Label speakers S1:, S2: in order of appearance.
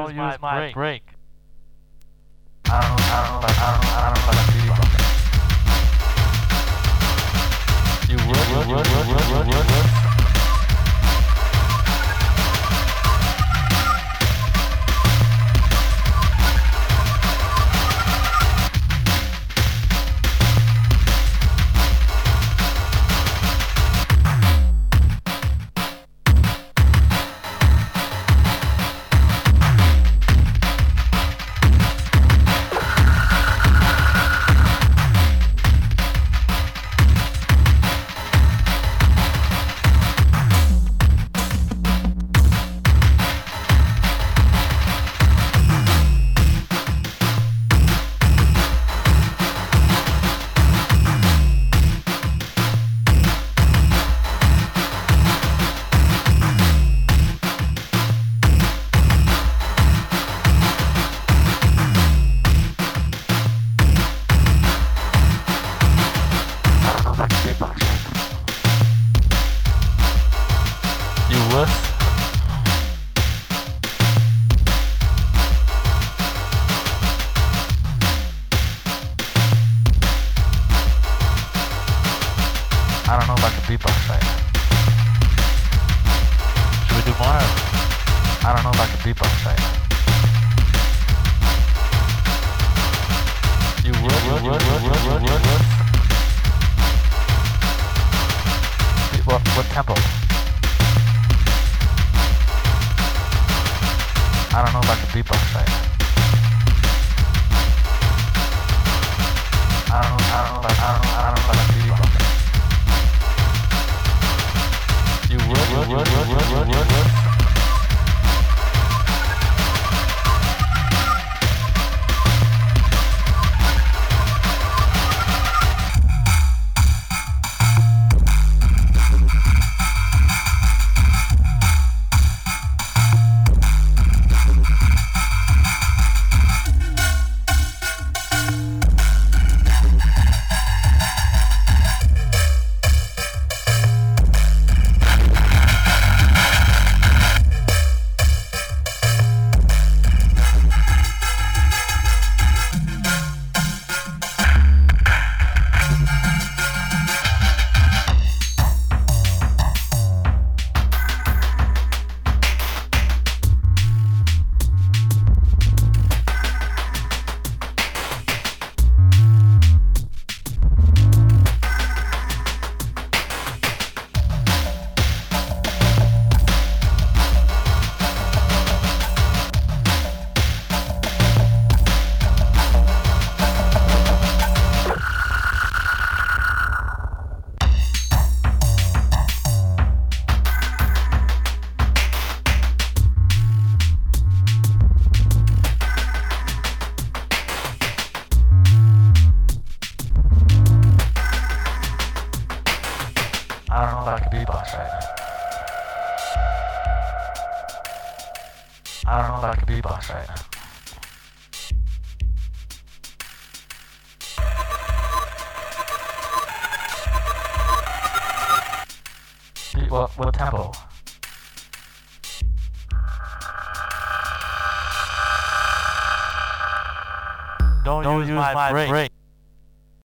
S1: use my break.
S2: I don't know about beatbox.
S1: You would. You would.
S2: I don't know about the beatbox right now.
S1: Should we do more?
S2: I don't know about the beatbox right now.
S1: You would.
S2: What tempo? I don't know about the beatbox right now. I don't know about the beatbox.
S1: You would.
S2: I don't know about the beatbox right now. I don't know about the beatbox right now. What tempo?
S1: Don't use my break.